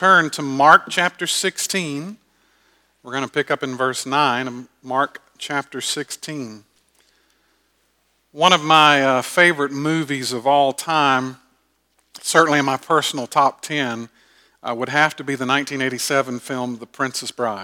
Turn to Mark chapter 16. We're going to pick up in verse 9 of Mark chapter 16. One of my favorite movies of all time, certainly in my personal top 10, would have to be the 1987 film The Princess Bride.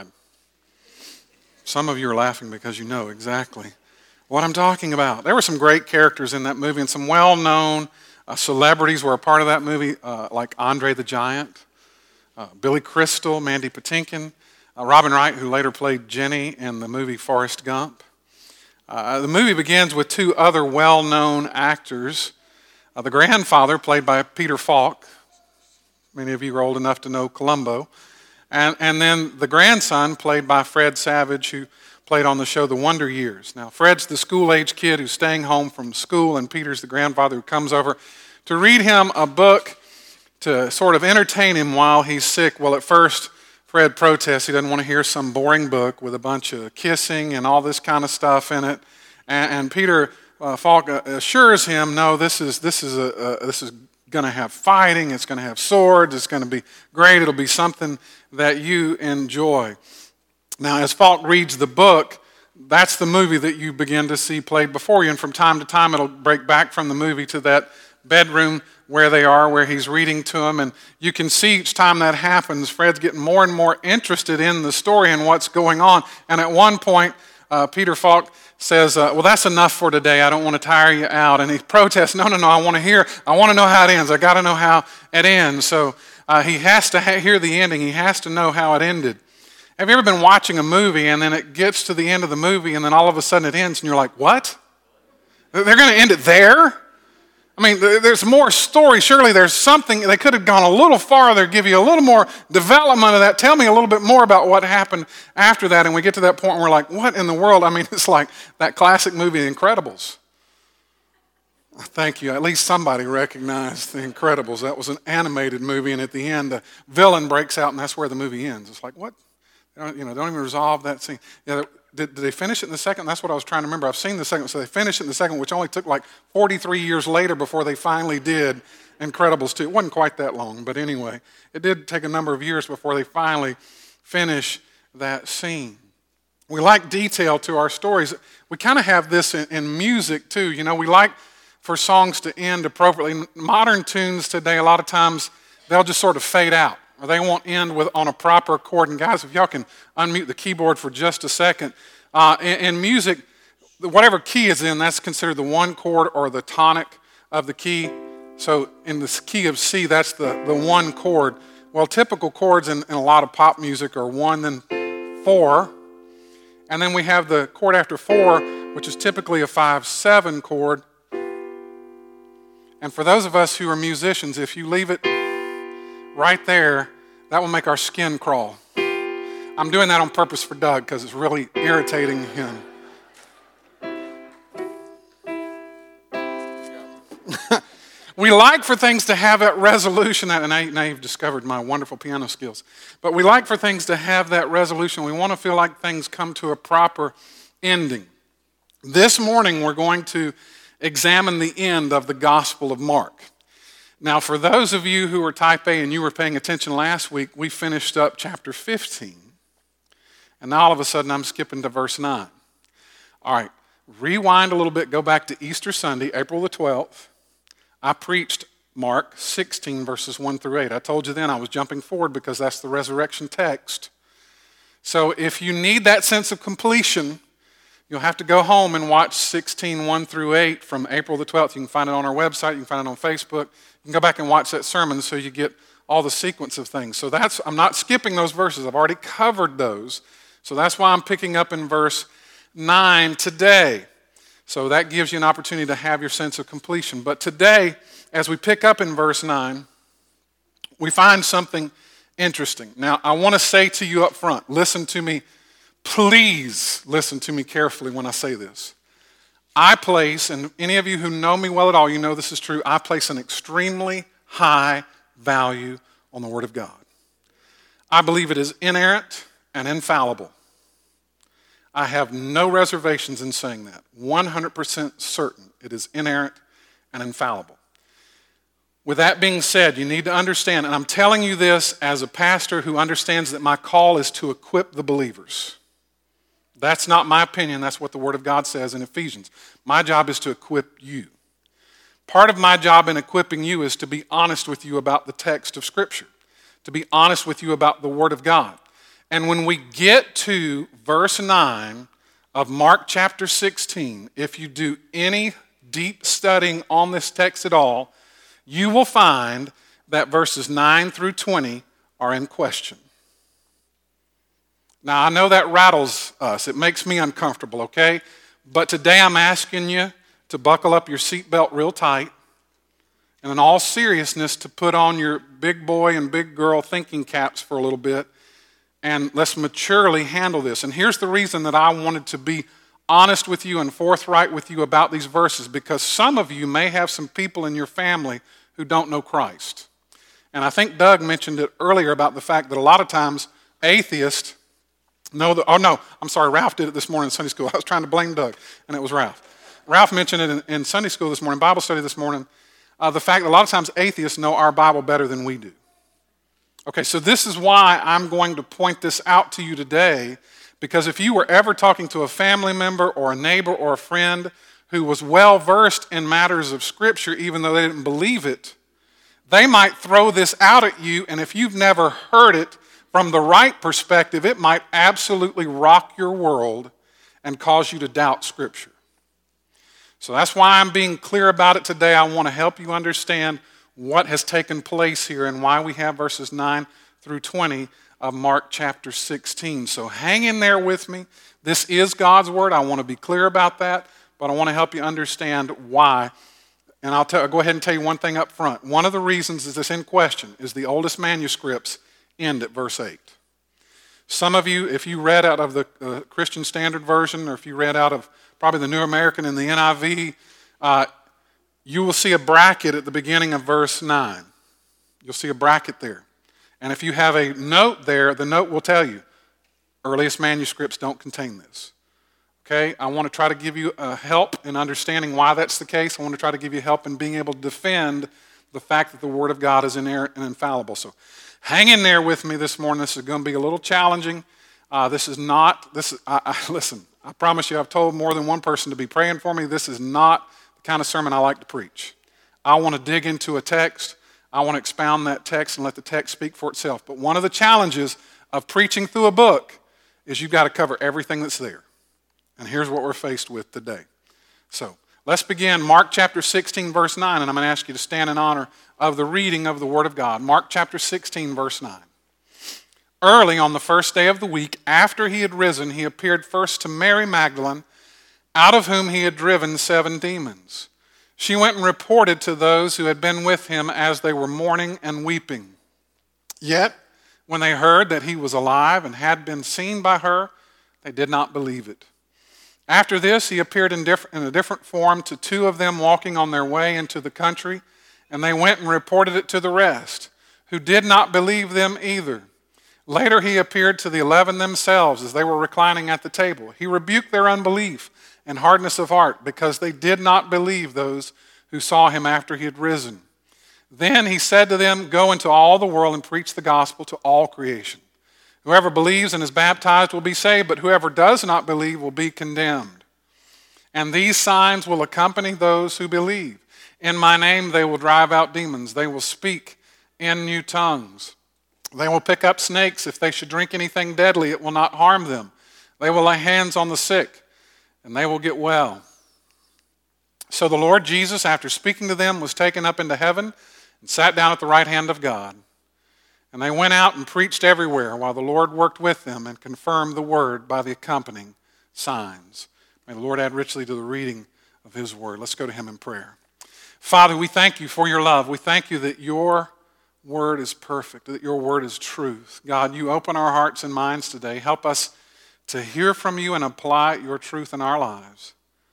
Some of you are laughing because you know exactly what I'm talking about. There were some great characters in that movie, and some well-known celebrities were a part of that movie, like Andre the Giant, Billy Crystal, Mandy Patinkin, Robin Wright, who later played Jenny in the movie Forrest Gump. The movie begins with two other well-known actors. The grandfather, played by Peter Falk. Many of you are old enough to know Columbo. And then the grandson, played by Fred Savage, who played on the show The Wonder Years. Now, Fred's the school-age kid who's staying home from school, and Peter's the grandfather who comes over to read him a book to sort of entertain him while he's sick. Well, at first, Fred protests. He doesn't want to hear some boring book with a bunch of kissing and all this kind of stuff in it. And Peter Falk assures him, no, this is going to have fighting. It's going to have swords. It's going to be great. It'll be something that you enjoy. Now, as Falk reads the book, that's the movie that you begin to see played before you. And from time to time, it'll break back from the movie to that bedroom where they are, where he's reading to them. And you can see each time that happens, Fred's getting more and more interested in the story and what's going on. And at one point, Peter Falk says, well, that's enough for today. I don't want to tire you out. And he protests, no, I want to know how it ends. I got to know how it ends. So he has to hear the ending. He has to know how it ended. Have you ever been watching a movie and then it gets to the end of the movie and then all of a sudden it ends and you're like, what? They're going to end it there? I mean, there's more story. Surely there's something. They could have gone a little farther, give you a little more development of that. Tell me a little bit more about what happened after that. And we get to that point where we're like, what in the world? I mean, it's like that classic movie, The Incredibles. Thank you. At least somebody recognized The Incredibles. That was an animated movie. And at the end, the villain breaks out and that's where the movie ends. It's like, what? Don't even resolve that scene. Yeah, did they finish it in the second? That's what I was trying to remember. I've seen the second. So they finished it in the second, which only took like 43 years later before they finally did Incredibles 2. It wasn't quite that long, but anyway, it did take a number of years before they finally finished that scene. We like detail to our stories. We kind of have this in music too. You know, we like for songs to end appropriately. Modern tunes today, a lot of times, they'll just sort of fade out, or they won't end on a proper chord. And guys, if y'all can unmute the keyboard for just a second. In music, whatever key is in, that's considered the one chord or the tonic of the key. So in the key of C, that's the one chord. Well, typical chords in a lot of pop music are 1, then 4. And then we have the chord after 4, which is typically a 5/7 chord. And for those of us who are musicians, if you leave it right there, that will make our skin crawl. I'm doing that on purpose for Doug because it's really irritating him. We like for things to have that resolution, and now you've discovered my wonderful piano skills. But we like for things to have that resolution. We want to feel like things come to a proper ending. This morning we're going to examine the end of the Gospel of Mark. Now, for those of you who are type A and you were paying attention last week, we finished up chapter 15. And now all of a sudden I'm skipping to verse 9. All right, rewind a little bit, go back to Easter Sunday, April the 12th. I preached Mark 16, verses 1 through 8. I told you then I was jumping forward because that's the resurrection text. So if you need that sense of completion, you'll have to go home and watch 16, 1 through 8 from April the 12th. You can find it on our website. You can find it on Facebook. You can go back and watch that sermon so you get all the sequence of things. So I'm not skipping those verses. I've already covered those. So that's why I'm picking up in verse 9 today. So that gives you an opportunity to have your sense of completion. But today, as we pick up in verse 9, we find something interesting. Now, I want to say to you up front, listen to me. Please listen to me carefully when I say this. I place, and any of you who know me well at all, you know this is true, I place an extremely high value on the Word of God. I believe it is inerrant and infallible. I have no reservations in saying that. 100% certain it is inerrant and infallible. With that being said, you need to understand, and I'm telling you this as a pastor who understands that my call is to equip the believers. That's not my opinion. That's what the Word of God says in Ephesians. My job is to equip you. Part of my job in equipping you is to be honest with you about the text of Scripture, to be honest with you about the Word of God. And when we get to verse 9 of Mark chapter 16, if you do any deep studying on this text at all, you will find that verses 9 through 20 are in question. Now, I know that rattles us. It makes me uncomfortable, okay? But today I'm asking you to buckle up your seatbelt real tight and in all seriousness to put on your big boy and big girl thinking caps for a little bit and let's maturely handle this. And here's the reason that I wanted to be honest with you and forthright with you about these verses, because some of you may have some people in your family who don't know Christ. And I think Doug mentioned it earlier about the fact that a lot of times atheists know that, Ralph did it this morning in Sunday school. I was trying to blame Doug, and it was Ralph. Ralph mentioned it in Sunday school this morning, Bible study this morning, the fact that a lot of times atheists know our Bible better than we do. Okay, so this is why I'm going to point this out to you today, because if you were ever talking to a family member or a neighbor or a friend who was well-versed in matters of Scripture, even though they didn't believe it, they might throw this out at you, and if you've never heard it from the right perspective, it might absolutely rock your world and cause you to doubt Scripture. So that's why I'm being clear about it today. I want to help you understand what has taken place here and why we have verses 9 through 20 of Mark chapter 16. So hang in there with me. This is God's Word. I want to be clear about that, but I want to help you understand why. And I'll go ahead and tell you one thing up front. One of the reasons is this in question is the oldest manuscripts end at verse 8. Some of you, if you read out of the Christian Standard Version, or if you read out of probably the New American and the NIV, you will see a bracket at the beginning of verse 9. You'll see a bracket there. And if you have a note there, the note will tell you, earliest manuscripts don't contain this. Okay? I want to try to give you help in understanding why that's the case. I want to try to give you help in being able to defend the fact that the Word of God is inerrant and infallible. So hang in there with me this morning. This is going to be a little challenging. Listen, I promise you I've told more than one person to be praying for me. This is not the kind of sermon I like to preach. I want to dig into a text. I want to expound that text and let the text speak for itself. But one of the challenges of preaching through a book is you've got to cover everything that's there. And here's what we're faced with today. So let's begin Mark chapter 16, verse 9, and I'm going to ask you to stand in honor of the reading of the Word of God. Mark chapter 16, verse 9. Early on the first day of the week, after he had risen, he appeared first to Mary Magdalene, out of whom he had driven 7 demons. She went and reported to those who had been with him as they were mourning and weeping. Yet, when they heard that he was alive and had been seen by her, they did not believe it. After this, he appeared in a different form to 2 of them walking on their way into the country, and they went and reported it to the rest, who did not believe them either. Later, he appeared to the 11 themselves as they were reclining at the table. He rebuked their unbelief and hardness of heart because they did not believe those who saw him after he had risen. Then he said to them, "Go into all the world and preach the gospel to all creation. Whoever believes and is baptized will be saved, but whoever does not believe will be condemned. And these signs will accompany those who believe. In my name they will drive out demons. They will speak in new tongues. They will pick up snakes. If they should drink anything deadly, it will not harm them. They will lay hands on the sick, and they will get well." So the Lord Jesus, after speaking to them, was taken up into heaven and sat down at the right hand of God. And they went out and preached everywhere while the Lord worked with them and confirmed the word by the accompanying signs. May the Lord add richly to the reading of his word. Let's go to him in prayer. Father, we thank you for your love. We thank you that your word is perfect, that your word is truth. God, you open our hearts and minds today. Help us to hear from you and apply your truth in our lives.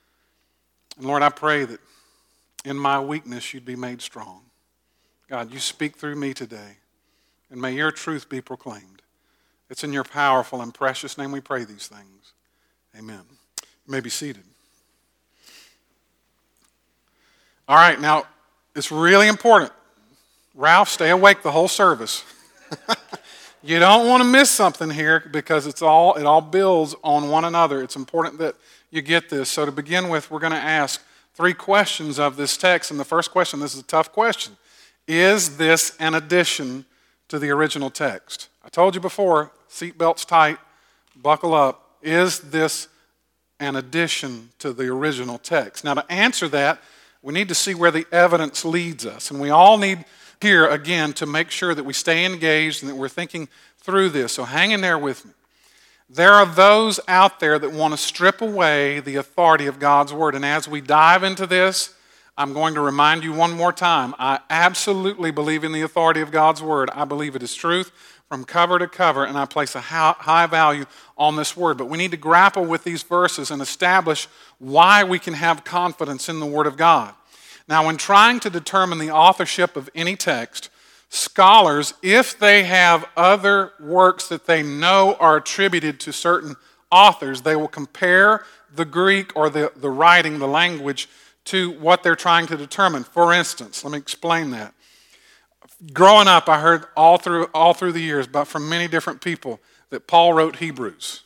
And Lord, I pray that in my weakness you'd be made strong. God, you speak through me today, and may your truth be proclaimed. It's in your powerful and precious name we pray these things. Amen. You may be seated. All right, now, it's really important Ralph, stay awake the whole service. You don't want to miss something here because it all builds on one another. It's important that you get this. So to begin with, we're going to ask 3 questions of this text. And the first question, this is a tough question. Is this an addition to the original text? I told you before, seatbelts tight, buckle up. Is this an addition to the original text? Now to answer that, we need to see where the evidence leads us. And we all need here, again, to make sure that we stay engaged and that we're thinking through this. So hang in there with me. There are those out there that want to strip away the authority of God's Word. And as we dive into this, I'm going to remind you one more time. I absolutely believe in the authority of God's Word. I believe it is truth from cover to cover, and I place a high value on this Word. But we need to grapple with these verses and establish why we can have confidence in the Word of God. Now, when trying to determine the authorship of any text, scholars, if they have other works that they know are attributed to certain authors, they will compare the Greek or the writing, the language, to what they're trying to determine. For instance, let me explain that. Growing up, I heard all through the years, but from many different people, that Paul wrote Hebrews.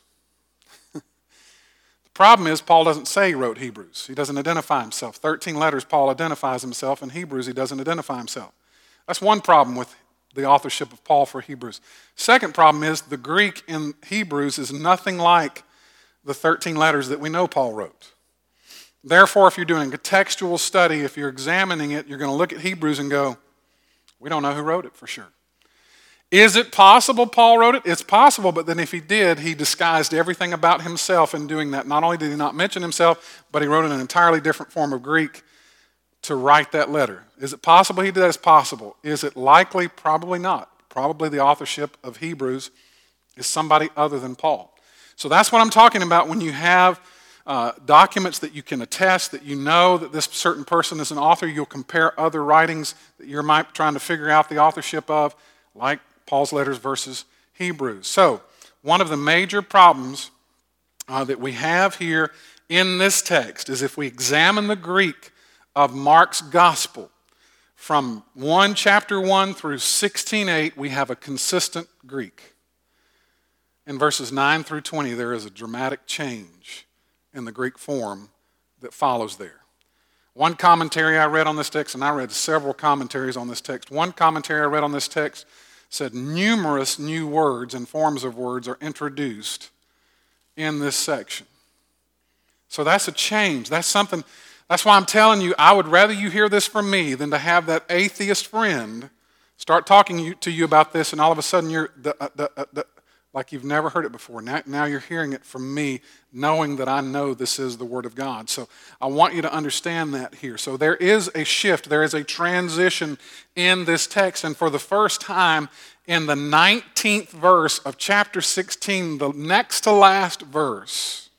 The problem is Paul doesn't say he wrote Hebrews. He doesn't identify himself. 13 letters Paul identifies himself. In Hebrews, he doesn't identify himself. That's one problem with the authorship of Paul for Hebrews. Second problem is the Greek in Hebrews is nothing like the 13 letters that we know Paul wrote. Therefore, if you're doing a textual study, if you're examining it, you're going to look at Hebrews and go, we don't know who wrote it for sure. Is it possible Paul wrote it? It's possible, but then if he did, he disguised everything about himself in doing that. Not only did he not mention himself, but he wrote in an entirely different form of Greek to write that letter. Is it possible he did that? It's possible. Is it likely? Probably not. Probably the authorship of Hebrews is somebody other than Paul. So that's what I'm talking about when you have documents that you can attest, that you know that this certain person is an author. You'll compare other writings that you're trying to figure out the authorship of, like Paul's letters versus Hebrews. So one of the major problems that we have here in this text is if we examine the Greek of Mark's gospel from chapter 1 through 16:8, we have a consistent Greek. In verses 9 through 20, there is a dramatic change in the Greek form that follows there. One commentary I read on this text, and I read several commentaries on this text. One commentary I read on this text said numerous new words and forms of words are introduced in this section. So that's a change. That's why I'm telling you, I would rather you hear this from me than to have that atheist friend start talking to you about this, and all of a sudden you're like you've never heard it before. Now you're hearing it from me, knowing that I know this is the Word of God. So I want you to understand that here. So there is a shift, there is a transition in this text, and for the first time in the 19th verse of chapter 16, the next to last verse,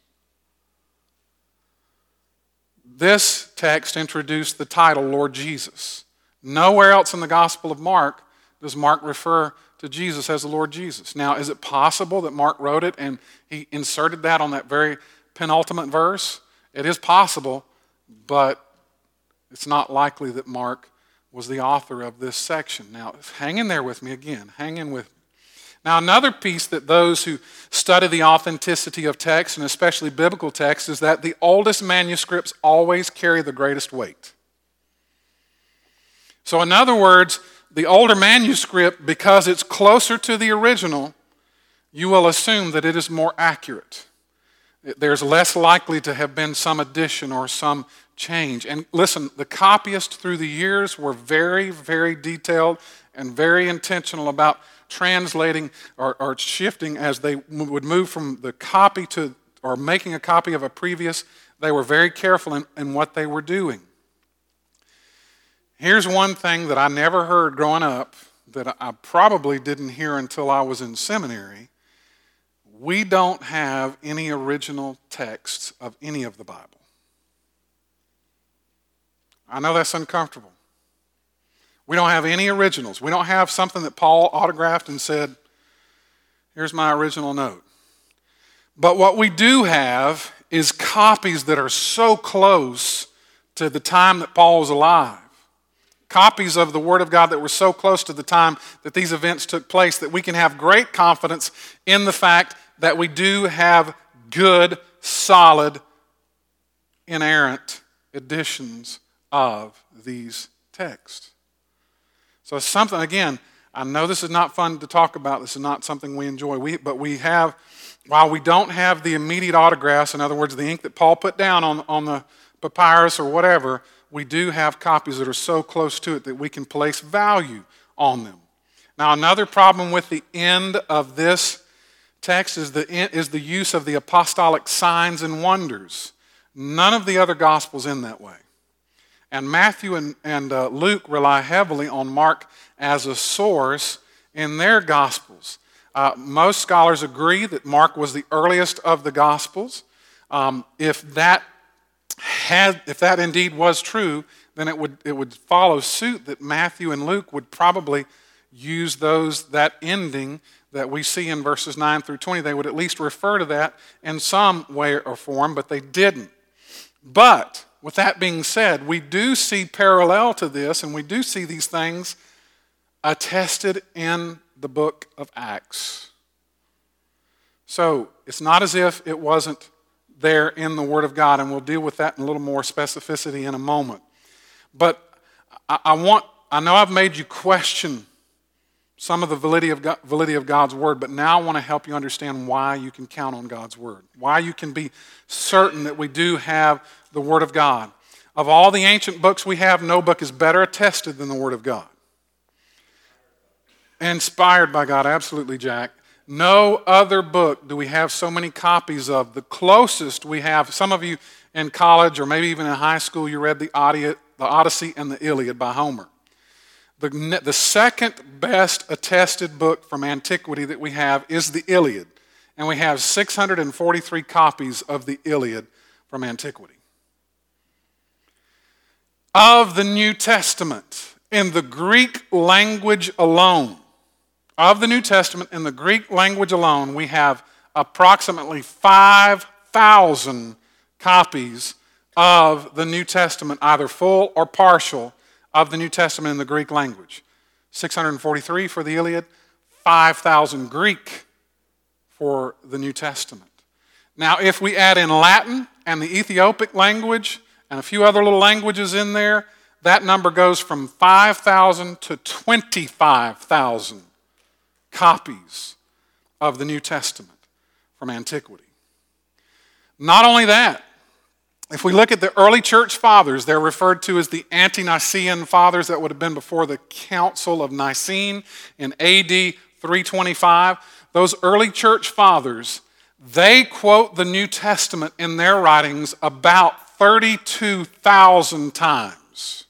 this text introduced the title Lord Jesus. Nowhere else in the Gospel of Mark does Mark refer to Jesus as the Lord Jesus. Now, is it possible that Mark wrote it and he inserted that on that very penultimate verse? It is possible, but it's not likely that Mark was the author of this section. Now, hang in there with me again. Hang in with me. Now, another piece that those who study the authenticity of text, and especially biblical text, is that the oldest manuscripts always carry the greatest weight. So in other words, the older manuscript, because it's closer to the original, you will assume that it is more accurate. There's less likely to have been some addition or some change. And listen, the copyists through the years were very, very detailed and very intentional about translating or shifting as they would move from the copy to, or making a copy of a previous. They were very careful in what they were doing. Here's one thing that I never heard growing up that I probably didn't hear until I was in seminary. We don't have any original texts of any of the Bible. I know that's uncomfortable. We don't have any originals. We don't have something that Paul autographed and said, here's my original note. But what we do have is copies that are so close to the time that Paul was alive. copies of the Word of God that were so close to the time that these events took place that we can have great confidence in the fact that we do have good, solid, inerrant editions of these texts. So it's something, again, I know this is not fun to talk about. This is not something we enjoy. But we have, while we don't have the immediate autographs, in other words, the ink that Paul put down on the papyrus or whatever, we do have copies that are so close to it that we can place value on them. Now, another problem with the end of this text is the use of the apostolic signs and wonders. None of the other Gospels end that way. And Matthew and Luke rely heavily on Mark as a source in their Gospels. Most scholars agree that Mark was the earliest of the Gospels. If that indeed was true, then it would follow suit that Matthew and Luke would probably use that ending that we see in verses 9 through 20. They would at least refer to that in some way or form, but they didn't. But with that being said, we do see parallel to this, and we do see these things attested in the book of Acts. So it's not as if it wasn't there in the Word of God, and we'll deal with that in a little more specificity in a moment. But I know I've made you question some of the validity of God's Word, but now I want to help you understand why you can count on God's Word, why you can be certain that we do have the Word of God. Of all the ancient books we have, no book is better attested than the Word of God. Inspired by God, absolutely, Jack. No other book do we have so many copies of. The closest we have, some of you in college or maybe even in high school, you read the Odyssey and the Iliad by Homer. The second best attested book from antiquity that we have is the Iliad. And we have 643 copies of the Iliad from antiquity. Of the New Testament, in the Greek language alone, we have approximately 5,000 copies of the New Testament, either full or partial, of the New Testament in the Greek language. 643 for the Iliad, 5,000 Greek for the New Testament. Now, if we add in Latin and the Ethiopic language and a few other little languages in there, that number goes from 5,000 to 25,000 copies of the New Testament from antiquity. Not only that, if we look at the early church fathers, they're referred to as the ante-Nicene fathers. That would have been before the Council of Nicene in AD 325. Those early church fathers, they quote the New Testament in their writings about 32,000 times.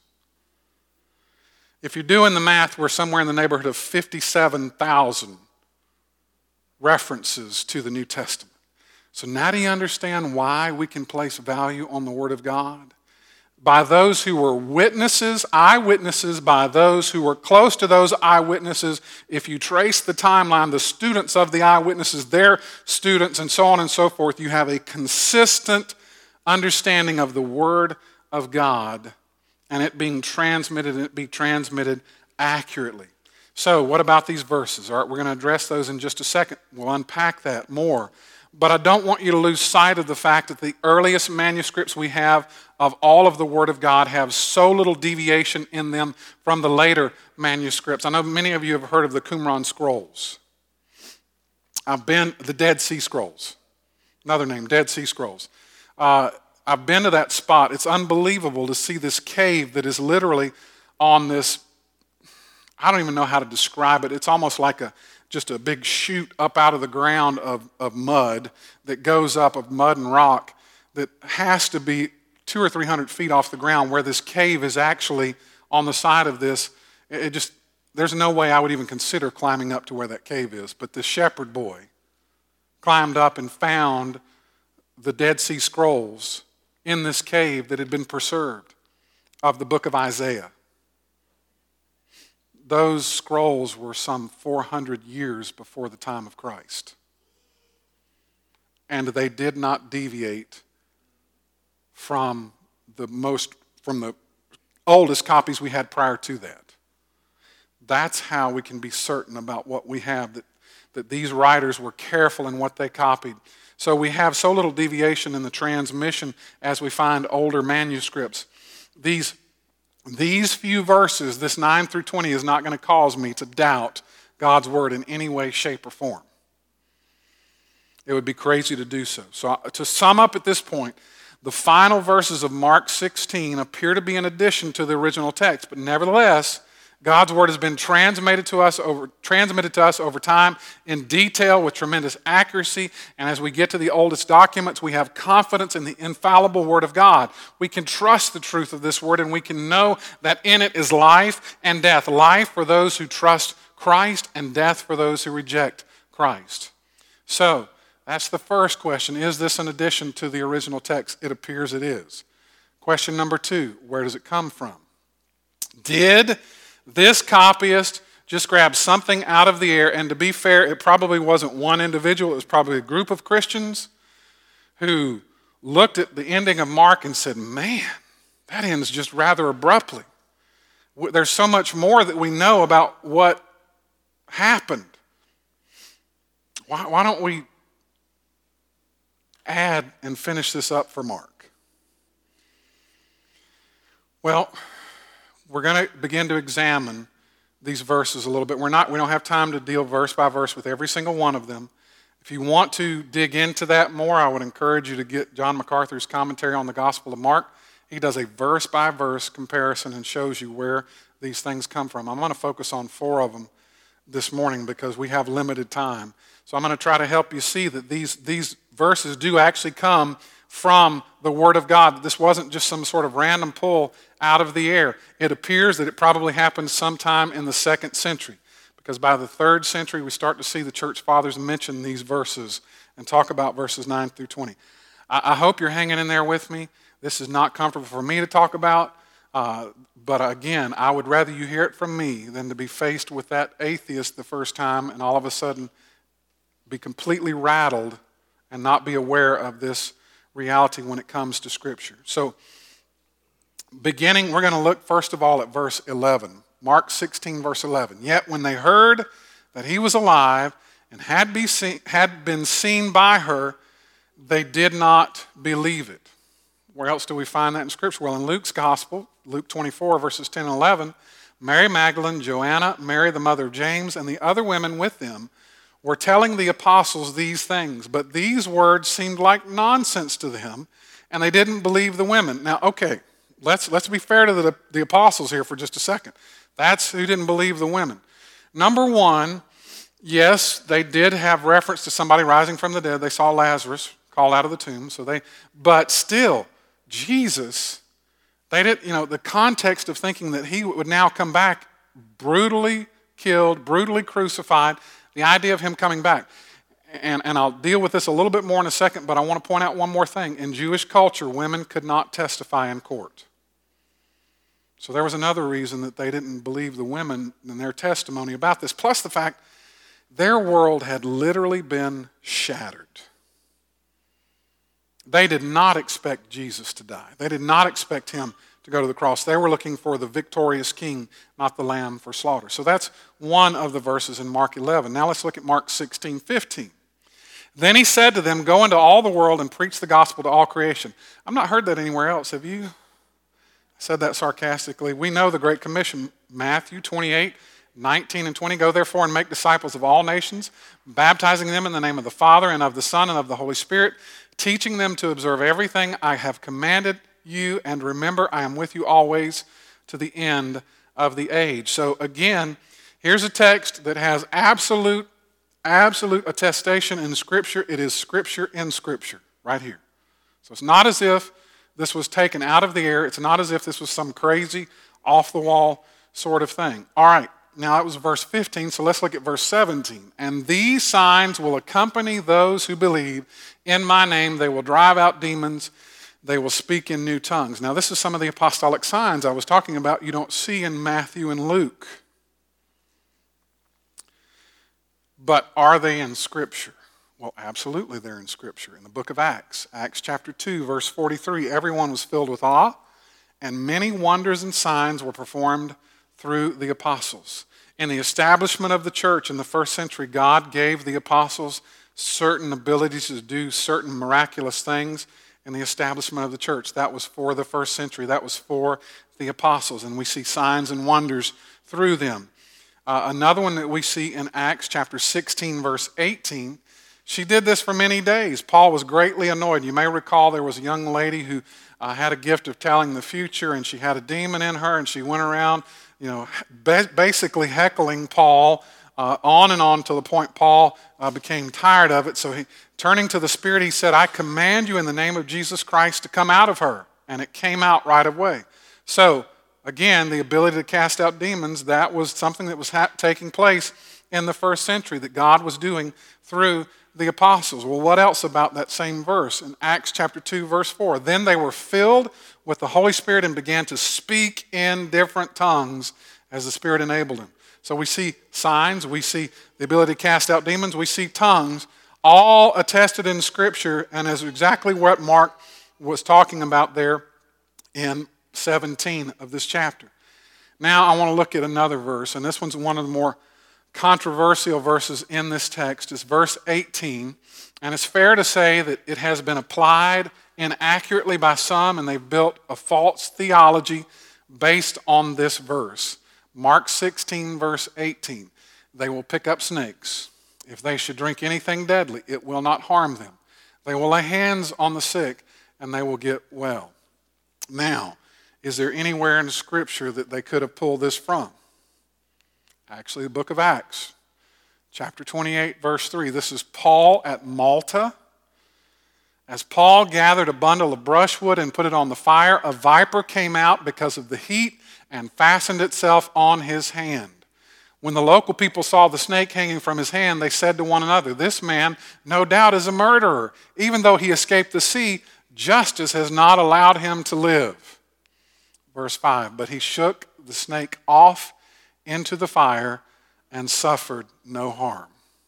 If you're doing the math, we're somewhere in the neighborhood of 57,000 references to the New Testament. So now do you understand why we can place value on the Word of God? By those who were witnesses, eyewitnesses, by those who were close to those eyewitnesses. If you trace the timeline, the students of the eyewitnesses, their students, and so on and so forth, you have a consistent understanding of the Word of God and it being transmitted, and it be transmitted accurately. So what about these verses? All right, we're going to address those in just a second. We'll unpack that more. But I don't want you to lose sight of the fact that the earliest manuscripts we have of all of the Word of God have so little deviation in them from the later manuscripts. I know many of you have heard of the Qumran Scrolls. The Dead Sea Scrolls. Another name, Dead Sea Scrolls. I've been to that spot. It's unbelievable to see this cave that is literally on this, I don't even know how to describe it. It's almost like just a big chute up out of the ground of mud that goes up, of mud and rock, that has to be 200 or 300 feet off the ground, where this cave is actually on the side of this. There's no way I would even consider climbing up to where that cave is. But the shepherd boy climbed up and found the Dead Sea Scrolls in this cave that had been preserved of the book of Isaiah. Those scrolls were some 400 years before the time of Christ. And they did not deviate from the oldest copies we had prior to that. That's how we can be certain about what we have, that these writers were careful in what they copied. So we have so little deviation in the transmission as we find older manuscripts. These few verses, this 9 through 20, is not going to cause me to doubt God's word in any way, shape, or form. It would be crazy to do so. So to sum up at this point, the final verses of Mark 16 appear to be an addition to the original text, but nevertheless, God's word has been transmitted to us over time in detail with tremendous accuracy. And as we get to the oldest documents, we have confidence in the infallible word of God. We can trust the truth of this word, and we can know that in it is life and death. Life for those who trust Christ, and death for those who reject Christ. So, that's the first question. Is this an addition to the original text? It appears it is. Question number 2, where does it come from? Did this copyist just grab something out of the air? And to be fair, it probably wasn't one individual. It was probably a group of Christians who looked at the ending of Mark and said, man, that ends just rather abruptly. There's so much more that we know about what happened. Why don't we add and finish this up for Mark? Well, we're going to begin to examine these verses a little bit. We don't have time to deal verse by verse with every single one of them. If you want to dig into that more, I would encourage you to get John MacArthur's commentary on the Gospel of Mark. He does a verse by verse comparison and shows you where these things come from. I'm going to focus on 4 of them this morning because we have limited time. So I'm going to try to help you see that these verses do actually come from the Word of God. This wasn't just some sort of random pull out of the air. It appears that it probably happened sometime in the 2nd century, because by the 3rd century we start to see the church fathers mention these verses and talk about verses 9 through 20. I hope you're hanging in there with me. This is not comfortable for me to talk about, but again, I would rather you hear it from me than to be faced with that atheist the first time and all of a sudden be completely rattled and not be aware of this reality when it comes to Scripture. So, we're going to look first of all at verse 11. Mark 16, verse 11. Yet when they heard that he was alive and had been seen by her, they did not believe it. Where else do we find that in Scripture? Well, in Luke's Gospel, Luke 24, verses 10 and 11, Mary Magdalene, Joanna, Mary the mother of James, and the other women with them were telling the apostles these things, but these words seemed like nonsense to them, and they didn't believe the women. Now, okay, let's be fair to the apostles here for just a second. That's who didn't believe the women. Number one, yes, they did have reference to somebody rising from the dead. They saw Lazarus called out of the tomb, but still, Jesus, they didn't, the context of thinking that he would now come back brutally killed, brutally crucified, the idea of him coming back. And I'll deal with this a little bit more in a second, but I want to point out one more thing. In Jewish culture, women could not testify in court. So there was another reason that they didn't believe the women in their testimony about this, plus the fact their world had literally been shattered. They did not expect Jesus to die. They did not expect him to go to the cross. They were looking for the victorious king, not the lamb for slaughter. So that's one of the verses in Mark 11. Now let's look at Mark 16:15. Then he said to them, go into all the world and preach the gospel to all creation. I've not heard that anywhere else. Have you? I said that sarcastically. We know the Great Commission, Matthew 28:19 and 20. Go therefore and make disciples of all nations, baptizing them in the name of the Father and of the Son and of the Holy Spirit, teaching them to observe everything I have commanded you, and remember, I am with you always to the end of the age. So again, here's a text that has absolute attestation in Scripture. It is Scripture in Scripture, right here. So it's not as if this was taken out of the air. It's not as if this was some crazy, off-the-wall sort of thing. All right, now that was verse 15, so let's look at verse 17. And these signs will accompany those who believe. In my name they will drive out demons. They will speak in new tongues. Now, this is some of the apostolic signs I was talking about you don't see in Matthew and Luke. But are they in Scripture? Well, absolutely they're in Scripture. In the book of Acts, Acts chapter 2, verse 43, everyone was filled with awe and many wonders and signs were performed through the apostles. In the establishment of the church in the first century, God gave the apostles certain abilities to do certain miraculous things in the establishment of the church. That was for the first century. That was for the apostles, and we see signs and wonders through them. Another one that we see in Acts chapter 16, verse 18, she did this for many days. Paul was greatly annoyed. You may recall there was a young lady who had a gift of telling the future, and she had a demon in her, and she went around, basically heckling Paul on and on to the point Paul became tired of it. So turning to the spirit, he said, "I command you in the name of Jesus Christ to come out of her." And it came out right away. So again, the ability to cast out demons, that was something that was taking place in the first century that God was doing through the apostles. Well, what else about that same verse? In Acts chapter 2, verse 4, "Then they were filled with the Holy Spirit and began to speak in different tongues as the Spirit enabled them." So we see signs, we see the ability to cast out demons, we see tongues, all attested in Scripture, and is exactly what Mark was talking about there in 17 of this chapter. Now I want to look at another verse, and this one's one of the more controversial verses in this text. It's verse 18, and it's fair to say that it has been applied inaccurately by some, and they've built a false theology based on this verse. Mark 16, verse 18, "They will pick up snakes. If they should drink anything deadly, it will not harm them. They will lay hands on the sick, and they will get well." Now, is there anywhere in the Scripture that they could have pulled this from? Actually, the book of Acts, chapter 28, verse 3. This is Paul at Malta. "As Paul gathered a bundle of brushwood and put it on the fire, a viper came out because of the heat and fastened itself on his hand. When the local people saw the snake hanging from his hand, they said to one another, 'This man no doubt is a murderer. Even though he escaped the sea, justice has not allowed him to live.'" Verse 5, "But he shook the snake off into the fire and suffered no harm."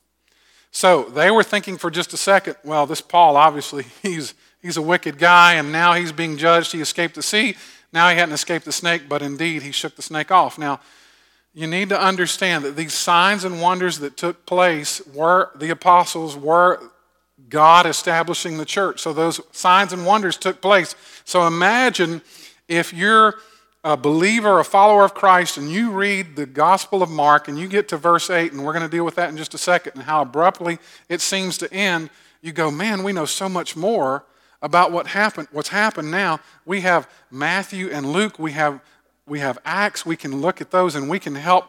So they were thinking for just a second, well, this Paul, obviously, he's a wicked guy, and now he's being judged. He escaped the sea. Now he hadn't escaped the snake, but indeed he shook the snake off. Now, you need to understand that these signs and wonders that took place were the apostles, were God establishing the church. So those signs and wonders took place. So imagine if you're a believer, a follower of Christ, and you read the Gospel of Mark and you get to verse 8, and we're going to deal with that in just a second, and how abruptly it seems to end, you go, man, we know so much more about what's happened now. We have Matthew and Luke, we have Acts, we can look at those and we can help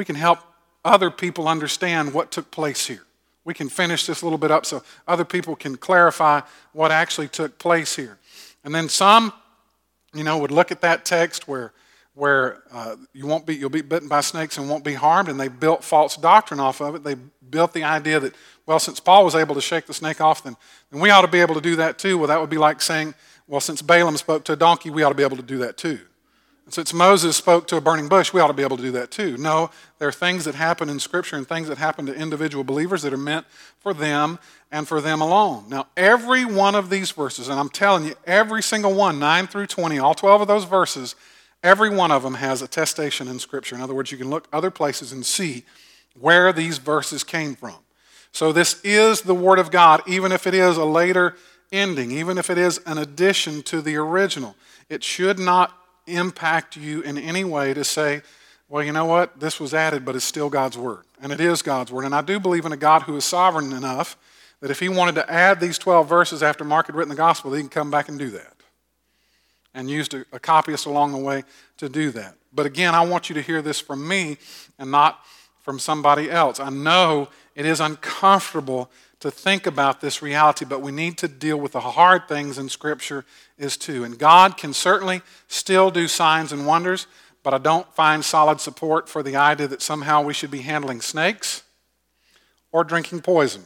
other people understand what took place here. We can finish this a little bit up so other people can clarify what actually took place here. And then some would look at that text where you'll be bitten by snakes and won't be harmed, and they built false doctrine off of it. They built the idea that, well, since Paul was able to shake the snake off, then we ought to be able to do that too. Well, that would be like saying, well, since Balaam spoke to a donkey, we ought to be able to do that too. And since Moses spoke to a burning bush, we ought to be able to do that too. No, there are things that happen in Scripture and things that happen to individual believers that are meant for them and for them alone. Now, every one of these verses, and I'm telling you, every single one, 9 through 20, all 12 of those verses, every one of them has attestation in Scripture. In other words, you can look other places and see where these verses came from. So this is the Word of God, even if it is a later ending, even if it is an addition to the original. It should not impact you in any way to say, well, you know what, this was added, but it's still God's Word. And it is God's Word. And I do believe in a God who is sovereign enough that if he wanted to add these 12 verses after Mark had written the gospel, he can come back and do that. And used a copyist along the way to do that. But again, I want you to hear this from me and not from somebody else. I know it is uncomfortable to think about this reality, but we need to deal with the hard things in Scripture is too. And God can certainly still do signs and wonders, but I don't find solid support for the idea that somehow we should be handling snakes or drinking poison.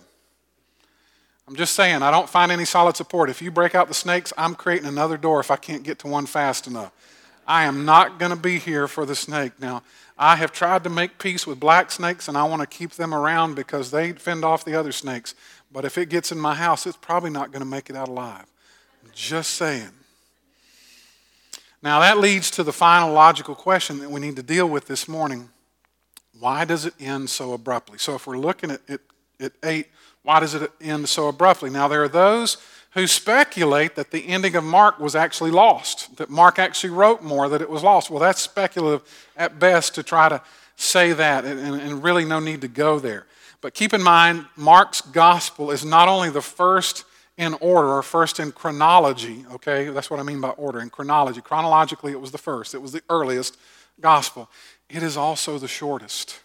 I'm just saying, I don't find any solid support. If you break out the snakes, I'm creating another door if I can't get to one fast enough. I am not going to be here for the snake. Now, I have tried to make peace with black snakes, and I want to keep them around because they fend off the other snakes. But if it gets in my house, it's probably not going to make it out alive. I'm just saying. Now that leads to the final logical question that we need to deal with this morning. Why does it end so abruptly? So if we're looking at 8, why does it end so abruptly? Now there are those who speculate that the ending of Mark was actually lost, that Mark actually wrote more, that it was lost. Well, that's speculative at best to try to say that, and really no need to go there. But keep in mind, Mark's gospel is not only the first in order or first in chronology, okay? That's what I mean by order, in chronology. Chronologically, it was the first. It was the earliest gospel. It is also the shortest.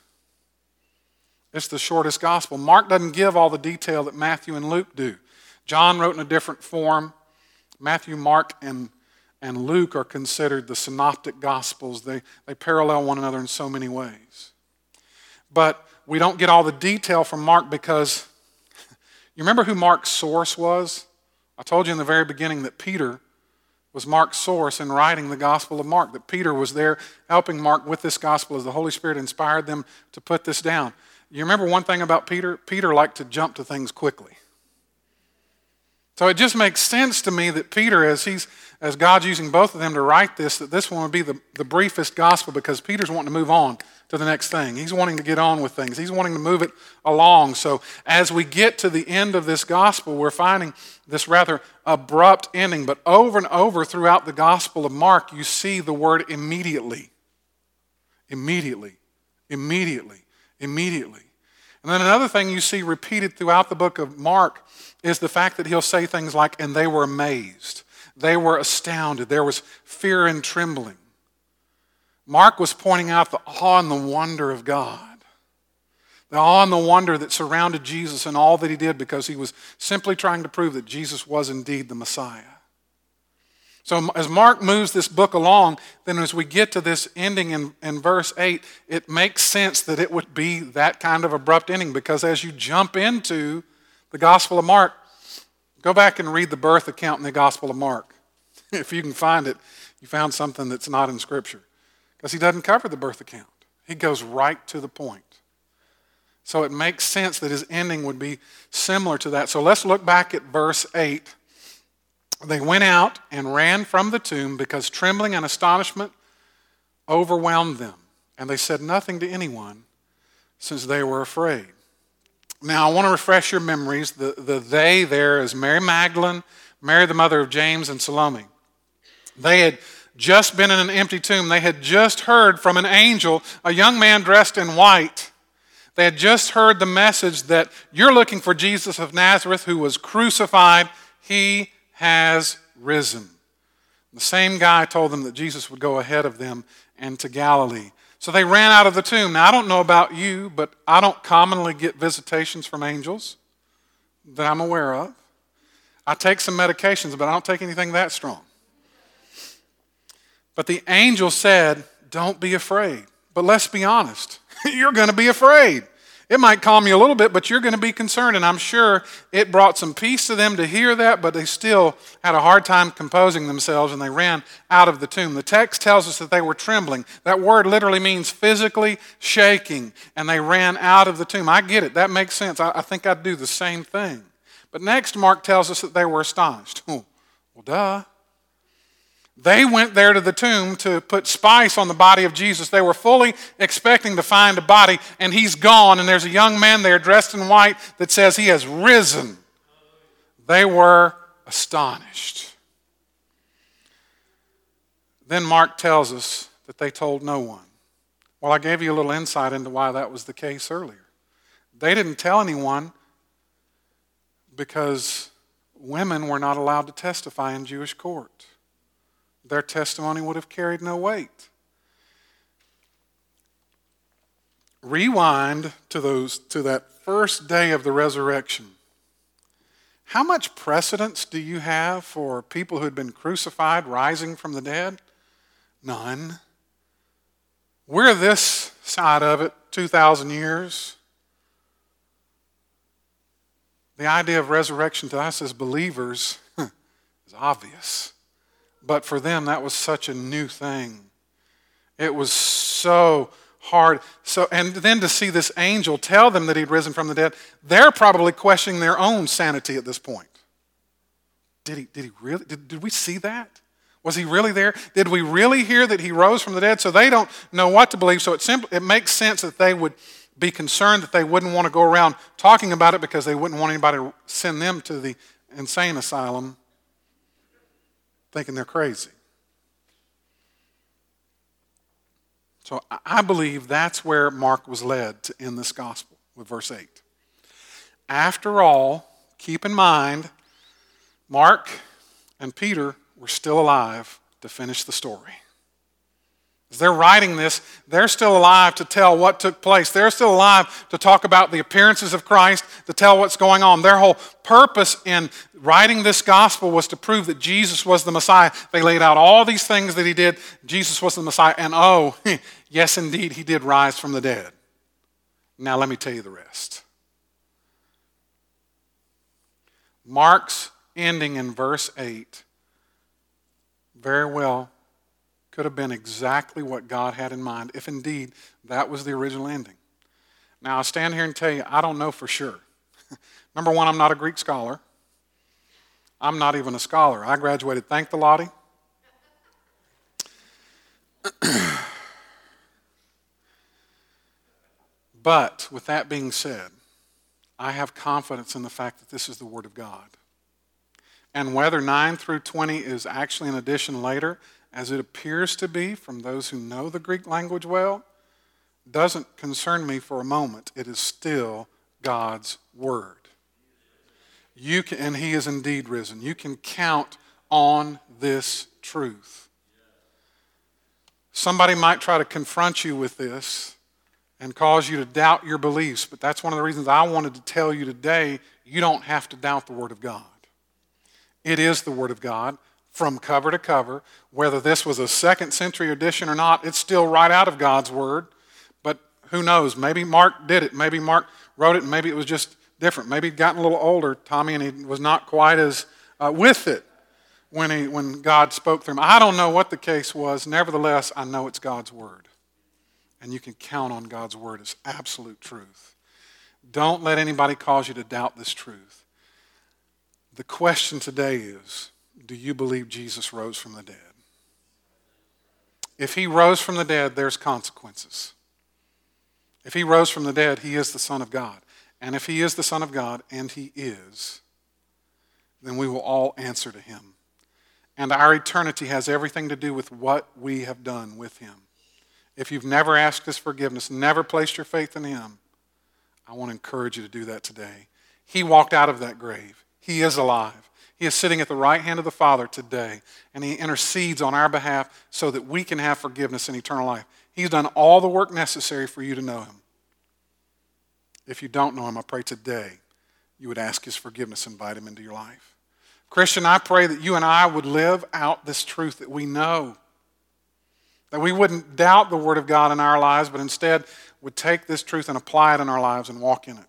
It's the shortest gospel. Mark doesn't give all the detail that Matthew and Luke do. John wrote in a different form. Matthew, Mark, and Luke are considered the synoptic gospels. They parallel one another in so many ways. But we don't get all the detail from Mark because you remember who Mark's source was? I told you in the very beginning that Peter was Mark's source in writing the Gospel of Mark, that Peter was there helping Mark with this gospel as the Holy Spirit inspired them to put this down. You remember one thing about Peter? Peter liked to jump to things quickly. So it just makes sense to me that Peter, as God's using both of them to write this, that this one would be the briefest gospel because Peter's wanting to move on to the next thing. He's wanting to get on with things. He's wanting to move it along. So as we get to the end of this gospel, we're finding this rather abrupt ending. But over and over throughout the Gospel of Mark, you see the word immediately. Immediately. Immediately. Immediately. And then another thing you see repeated throughout the book of Mark is the fact that he'll say things like, and they were amazed. They were astounded. There was fear and trembling. Mark was pointing out the awe and the wonder of God. The awe and the wonder that surrounded Jesus and all that he did because he was simply trying to prove that Jesus was indeed the Messiah. So as Mark moves this book along, then as we get to this ending in verse 8, it makes sense that it would be that kind of abrupt ending because as you jump into the Gospel of Mark, go back and read the birth account in the Gospel of Mark. If you can find it, you found something that's not in Scripture. Because he doesn't cover the birth account. He goes right to the point. So it makes sense that his ending would be similar to that. So let's look back at verse 8. They went out and ran from the tomb because trembling and astonishment overwhelmed them. And they said nothing to anyone since they were afraid. Now, I want to refresh your memories. The they there is Mary Magdalene, Mary the mother of James, and Salome. They had just been in an empty tomb. They had just heard from an angel, a young man dressed in white. They had just heard the message that you're looking for Jesus of Nazareth who was crucified. He has risen. The same guy told them that Jesus would go ahead of them and to Galilee. So they ran out of the tomb. Now, I don't know about you, but I don't commonly get visitations from angels that I'm aware of. I take some medications, but I don't take anything that strong. But the angel said, don't be afraid. But let's be honest, you're going to be afraid. It might calm you a little bit, but you're going to be concerned. And I'm sure it brought some peace to them to hear that, but they still had a hard time composing themselves and they ran out of the tomb. The text tells us that they were trembling. That word literally means physically shaking. And they ran out of the tomb. I get it. That makes sense. I think I'd do the same thing. But next, Mark tells us that they were astonished. Oh, well, duh. They went there to the tomb to put spice on the body of Jesus. They were fully expecting to find a body, and he's gone, and there's a young man there dressed in white that says he has risen. They were astonished. Then Mark tells us that they told no one. Well, I gave you a little insight into why that was the case earlier. They didn't tell anyone because women were not allowed to testify in Jewish court. Their testimony would have carried no weight. Rewind to that first day of the resurrection. How much precedence do you have for people who had been crucified rising from the dead? None. We're this side of it 2,000 years. The idea of resurrection to us as believers is obvious. But for them, that was such a new thing. It was so hard. And then to see this angel tell them that he'd risen from the dead, they're probably questioning their own sanity at this point. Did he really? Did we see that? Was he really there? Did we really hear that he rose from the dead? So they don't know what to believe. So it makes sense that they would be concerned, that they wouldn't want to go around talking about it because they wouldn't want anybody to send them to the insane asylum thinking they're crazy. So I believe that's where Mark was led to end this gospel with verse 8. After all, keep in mind, Mark and Peter were still alive to finish the story. As they're writing this, they're still alive to tell what took place. They're still alive to talk about the appearances of Christ, to tell what's going on. Their whole purpose in writing this gospel was to prove that Jesus was the Messiah. They laid out all these things that he did. Jesus was the Messiah. And oh, yes, indeed, he did rise from the dead. Now let me tell you the rest. Mark's ending in verse 8 very well could have been exactly what God had in mind, if indeed that was the original ending. Now, I stand here and tell you, I don't know for sure. Number one, I'm not a Greek scholar. I'm not even a scholar. I graduated, thank the Lottie. But with that being said, I have confidence in the fact that this is the Word of God. And whether 9 through 20 is actually an addition later, as it appears to be from those who know the Greek language well, doesn't concern me for a moment. It is still God's Word. And he is indeed risen. You can count on this truth. Somebody might try to confront you with this and cause you to doubt your beliefs, but that's one of the reasons I wanted to tell you today, you don't have to doubt the Word of God. It is the Word of God from cover to cover. Whether this was a second century edition or not, it's still right out of God's Word. But who knows? Maybe Mark did it. Maybe Mark wrote it and maybe it was just different. Maybe he'd gotten a little older, Tommy, and he was not quite as with it when God spoke through him. I don't know what the case was. Nevertheless, I know it's God's Word. And you can count on God's Word as absolute truth. Don't let anybody cause you to doubt this truth. The question today is, do you believe Jesus rose from the dead? If he rose from the dead, there's consequences. If he rose from the dead, he is the Son of God. And if he is the Son of God, and he is, then we will all answer to him. And our eternity has everything to do with what we have done with him. If you've never asked his forgiveness, never placed your faith in him, I want to encourage you to do that today. He walked out of that grave. He is alive. He is sitting at the right hand of the Father today, and he intercedes on our behalf so that we can have forgiveness and eternal life. He's done all the work necessary for you to know him. If you don't know him, I pray today you would ask his forgiveness and invite him into your life. Christian, I pray that you and I would live out this truth that we know, that we wouldn't doubt the Word of God in our lives, but instead would take this truth and apply it in our lives and walk in it.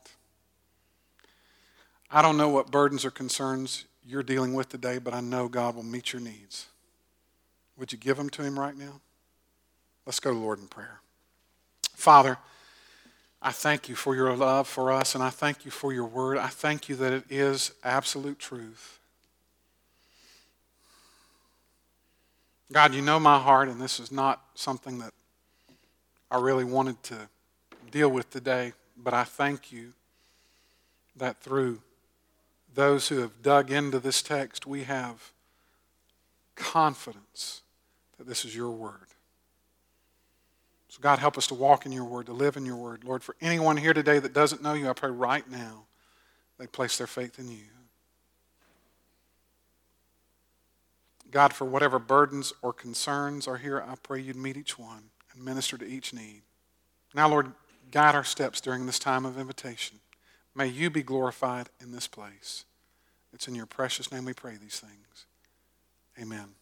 I don't know what burdens or concerns you're dealing with today, but I know God will meet your needs. Would you give them to him right now? Let's go to the Lord in prayer. Father, I thank you for your love for us, and I thank you for your word. I thank you that it is absolute truth. God, you know my heart, and this is not something that I really wanted to deal with today, but I thank you that through those who have dug into this text, we have confidence that this is your word. So God, help us to walk in your word, to live in your word. Lord, for anyone here today that doesn't know you, I pray right now they place their faith in you. God, for whatever burdens or concerns are here, I pray you'd meet each one and minister to each need. Now, Lord, guide our steps during this time of invitation. May you be glorified in this place. It's in your precious name we pray these things. Amen.